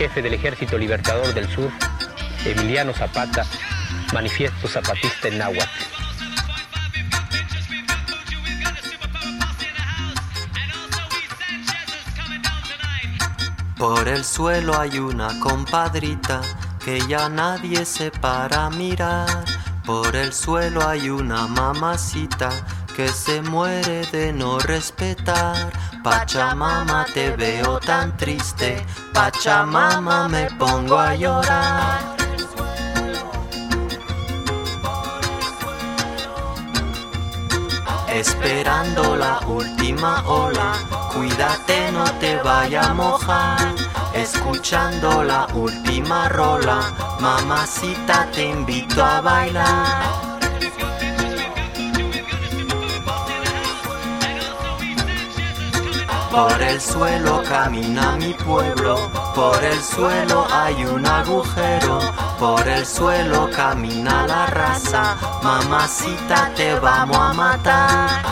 jefe del Ejército Libertador del Sur, Emiliano Zapata, manifiesto zapatista en náhuatl. Por el suelo hay una compadrita que ya nadie se para a mirar. Por el suelo hay una mamacita que se muere de no respetar. Pachamama, te veo tan triste, Pachamama, me pongo a llorar. Esperando la última ola, cuídate no te vaya a mojar. Escuchando la última rola, mamacita te invito a bailar. Por el suelo camina mi pueblo, por el suelo hay un agujero, por el suelo camina la raza, mamacita te vamos a matar.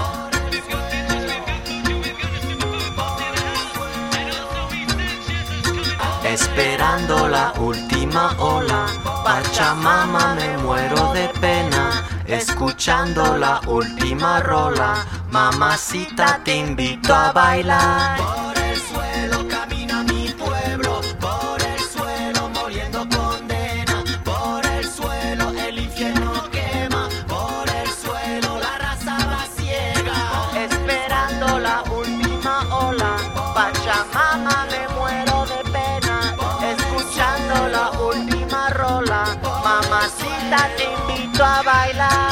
Esperando la última ola, Pachamama, me muero de pena. Escuchando la última rola, mamacita te invito a bailar. Por el suelo camina mi pueblo, por el suelo muriendo condena. Por el suelo el infierno quema, por el suelo la raza va ciega. Esperando la última ola, Pachamama, me muero de pena. Escuchando la última rola, mamacita te invito a bailar.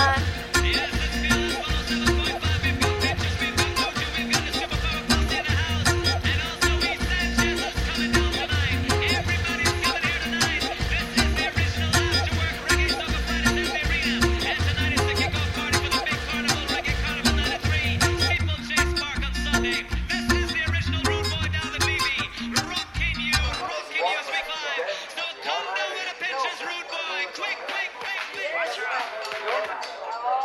Sunday.